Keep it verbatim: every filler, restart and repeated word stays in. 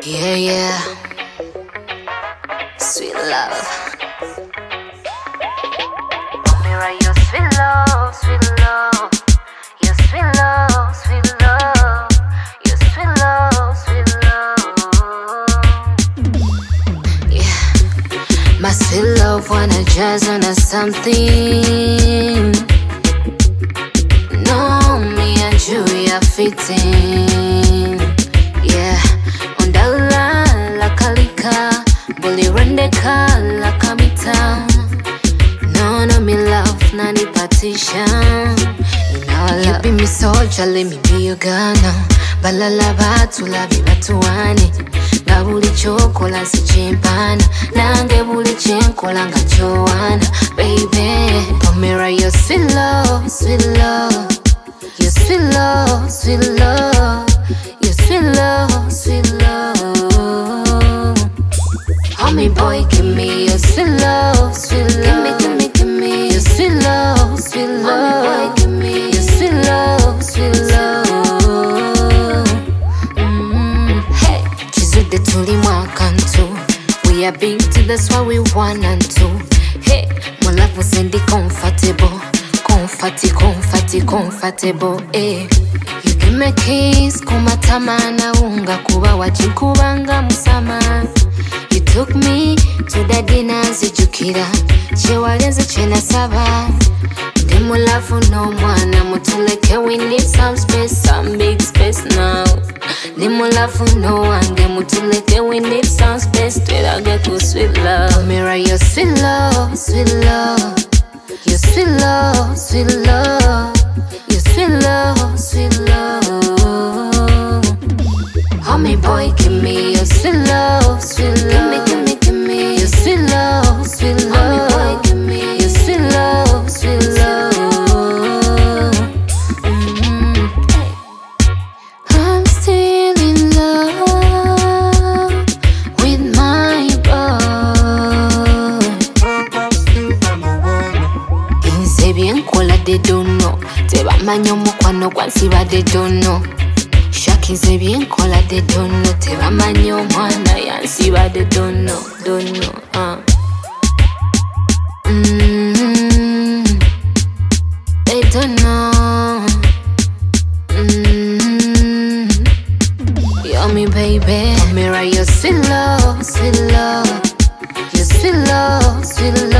Yeah, yeah. Sweet love. Mira, your sweet love, sweet love. Your sweet love, sweet love. Your sweet love, sweet love. Yeah. My sweet love wanna jazz on a something. No, me and you are fitting. Yeah. Ondala la kalika, boli rendeka la kamita. No, no, me love, nani patisha. You know I love you be me soldier, let me be your gunner. Balala batu labi batuani. Nga buli chokola si chimpana. Nange buli chenkola nga chowana. Baby, Pomera, your sweet love, sweet love. Your sweet love, sweet love. Your sweet love, sweet love. Homie boy, give me your sweet love, sweet love. Give me, give me, give me your sweet love, sweet love. Homie boy, give me your sweet love, sweet love. Mm. Hey, Chizude tuli mwakantu. We are big to that's why we one and two. Hey, my love was in the comfortable. Comforty, comforty, comfortable, eh. You give me kiss, kumatama na unga kuba wachikubanga musama. You took me to the dinner zijukira. Chewalenze chena saba. Demo love no mwana mutuleke, we need some space, some big space now. Demo love no wange mutuleke, we need some space. Twela get to sweet love. Mirror your sweet love, sweet love. Your sweet love, sweet love. Your sweet love, sweet love. Homie boy, give me your sweet love, sweet love. Give me, give me, give me your sweet love, sweet love. Homie boy, give me your sweet love, sweet love. Mm-hmm. I'm still in love with my boy. Inse bien kola de dono. Te ba manyo mukwano kwansi ba de dono. Shakinze bien kola de dono. Te ba manyo mwana yansi ba de dono, dono, uh. Mm-hmm. They don't know. Mm-hmm. Yummy baby, Mirror your sweet love, sweet love. Your sweet love, sweet love.